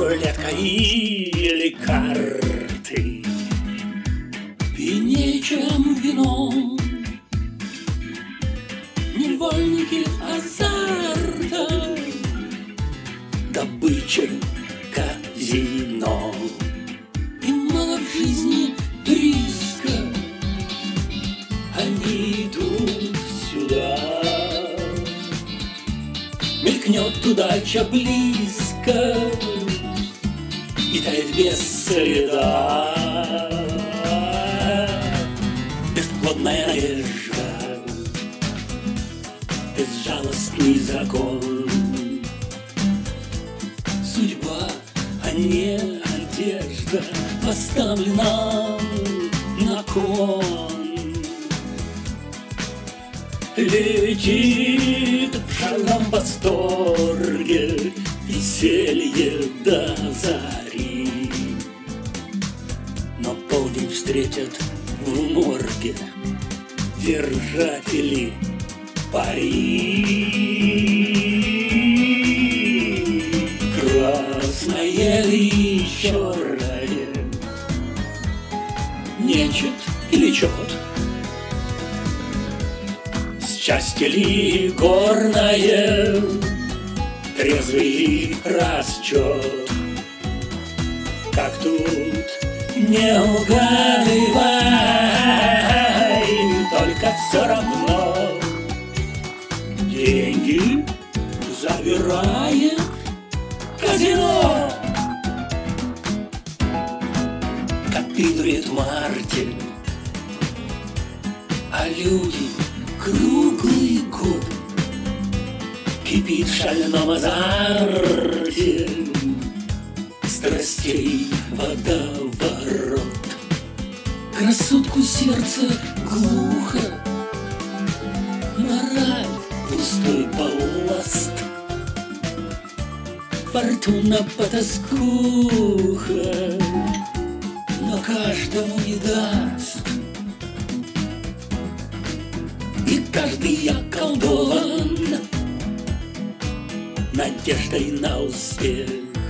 рулетка или карты. Пьянее, чем вино, невольники азарта, добыча казино. И мало в жизни риска, они идут сюда. Мелькнет удача близко и тает без следа. Бесплодная надежда, безжалостный закон. Судьба, а не одежда, поставлена на кон. Летит в шальном восторге веселье до зари, но полдень встретят в морге держатели пари. Красное ли черное, нечет или чет, счастье ли горное, трезвый расчет. Как тут не угадывай, только все равно деньги забирает казино. Копирует Мартин, а люди круглый год. Кипит в шальном азарте страстей водоворот. К рассудку сердце глухо, мораль пустой балласт. Фортуна потаскуха, но каждому не даст. И каждый околдован надеждой на успех,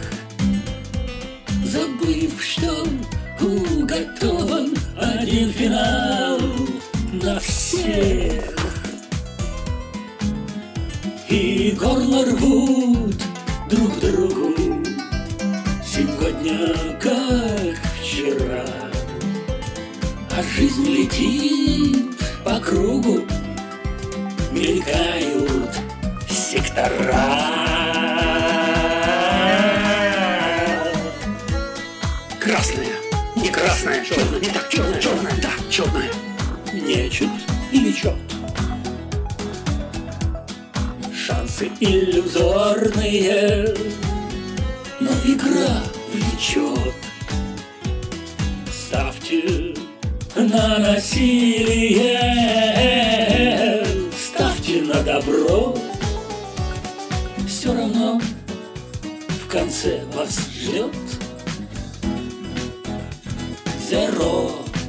забыв, что уготован один финал на всех. И горло рвут друг другу сегодня, как вчера, а жизнь летит по кругу, мелькают сектора. Красная, не красная, черная, не так черная, черная, да, черная. Нечет или чет, шансы иллюзорные, но игра влечет. Ставьте на насилие, ставьте на добро, все равно в конце вас ждет зеро.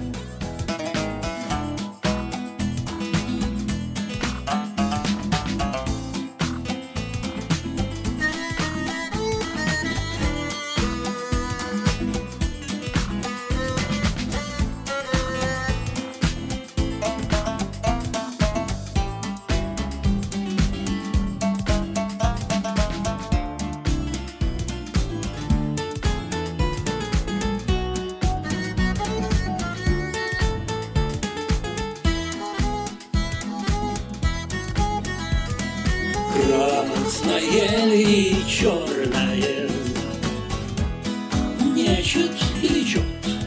Красное ли черное, нечет или чет,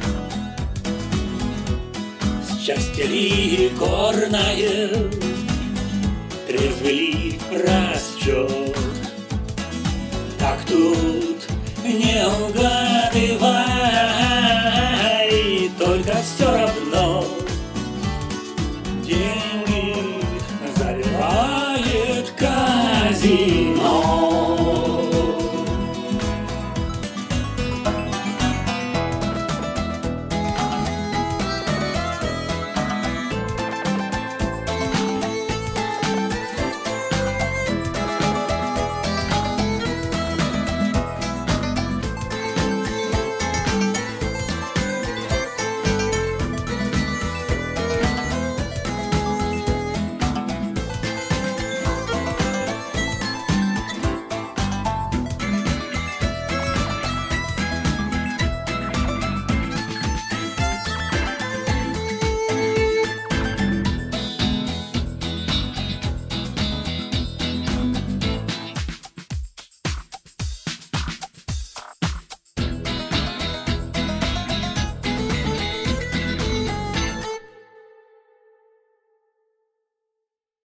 счастье ли горное, трезвый ли расчет. Так тут не угадывай, только все равно деньги заливает казино.